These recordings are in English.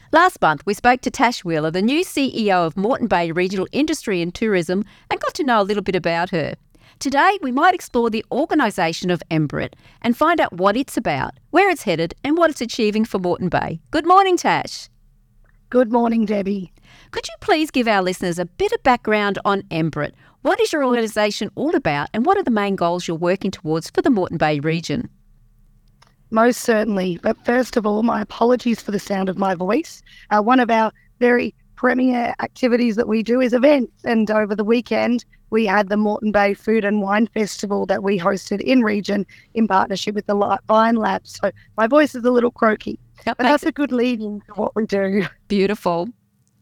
Last month, we spoke to Tash Wheeler, the new CEO of Moreton Bay Regional Industry and Tourism, and got to know a little bit about her. Today, we might explore the organisation of MBRIT and find out what it's about, where it's headed and what it's achieving for Moreton Bay. Good morning, Tash. Good morning, Debbie. Could you please give our listeners a bit of background on MBRIT? What is your organisation all about and what are the main goals you're working towards for the Moreton Bay region? Most certainly. But first of all, my apologies for the sound of my voice. One of our very premier activities that we do is events. And over the weekend, we had the Moreton Bay Food and Wine Festival that we hosted in region in partnership with the Vine Lab. So my voice is a little croaky, but that's a good lead-in to what we do. Beautiful.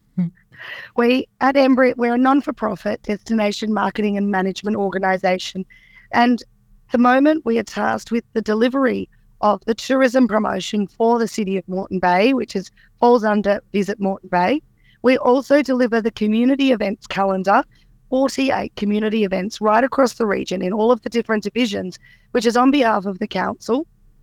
We, at MBRIT, we're a non-for-profit destination marketing and management organisation. And at the moment, we are tasked with the delivery of the tourism promotion for the City of Moreton Bay, which falls under Visit Moreton Bay. We also deliver the community events calendar, 48 community events right across the region in all of the different divisions, which is on behalf of the council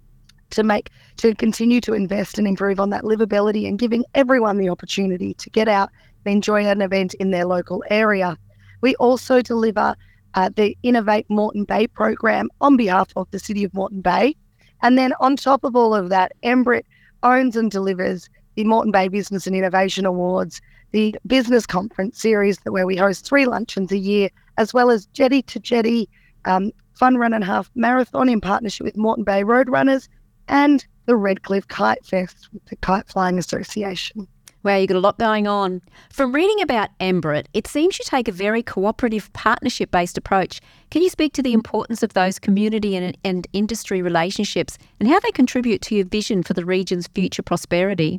to continue to invest and improve on that livability and giving everyone the opportunity to get out and enjoy an event in their local area. We also deliver the Innovate Moreton Bay program on behalf of the City of Moreton Bay. And then on top of all of that, MBRIT owns and delivers the Moreton Bay Business and Innovation Awards, the business conference series where we host 3 luncheons a year, as well as Jetty to Jetty Fun Run and Half Marathon in partnership with Moreton Bay Roadrunners and the Redcliffe Kite Fest with the Kite Flying Association. Wow, you've got a lot going on. From reading about MBRIT, it seems you take a very cooperative, partnership-based approach. Can you speak to the importance of those community and industry relationships and how they contribute to your vision for the region's future prosperity?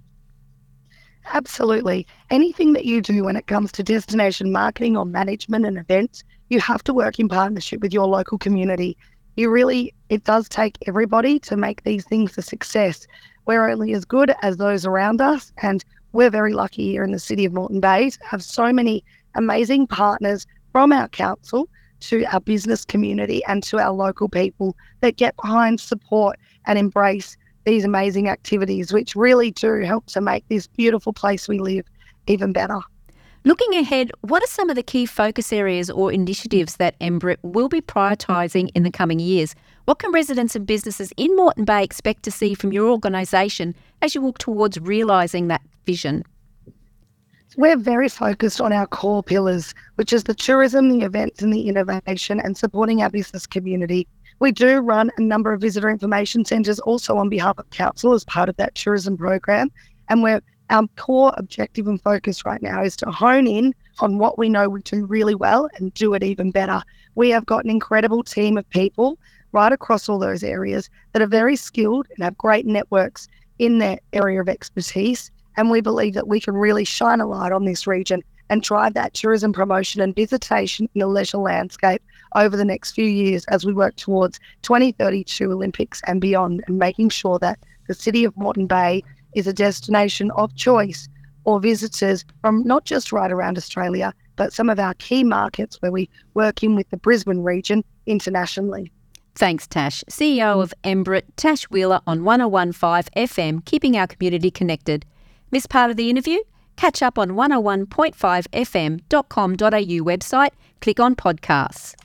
Absolutely. Anything that you do when it comes to destination marketing or management and events, you have to work in partnership with your local community. It does take everybody to make these things a success. We're only as good as those around us, and we're very lucky here in the City of Moreton Bay to have so many amazing partners from our council to our business community and to our local people that get behind, support and embrace these amazing activities, which really do help to make this beautiful place we live even better. Looking ahead, what are some of the key focus areas or initiatives that MBRIT will be prioritising in the coming years? What can residents and businesses in Moreton Bay expect to see from your organisation as you walk towards realising that vision? We're very focused on our core pillars, which is the tourism, the events and the innovation and supporting our business community. We do run a number of visitor information centres also on behalf of council as part of that tourism program. And our core objective and focus right now is to hone in on what we know we do really well and do it even better. We have got an incredible team of people right across all those areas that are very skilled and have great networks in their area of expertise. And we believe that we can really shine a light on this region and drive that tourism promotion and visitation in the leisure landscape over the next few years as we work towards 2032 Olympics and beyond, and making sure that the City of Moreton Bay is a destination of choice for visitors from not just right around Australia, but some of our key markets where we work in with the Brisbane region internationally. Thanks, Tash. CEO of MBRIT, Tash Wheeler on 101.5 FM, keeping our community connected. Missed part of the interview? Catch up on 101.5fm.com.au website. Click on podcasts.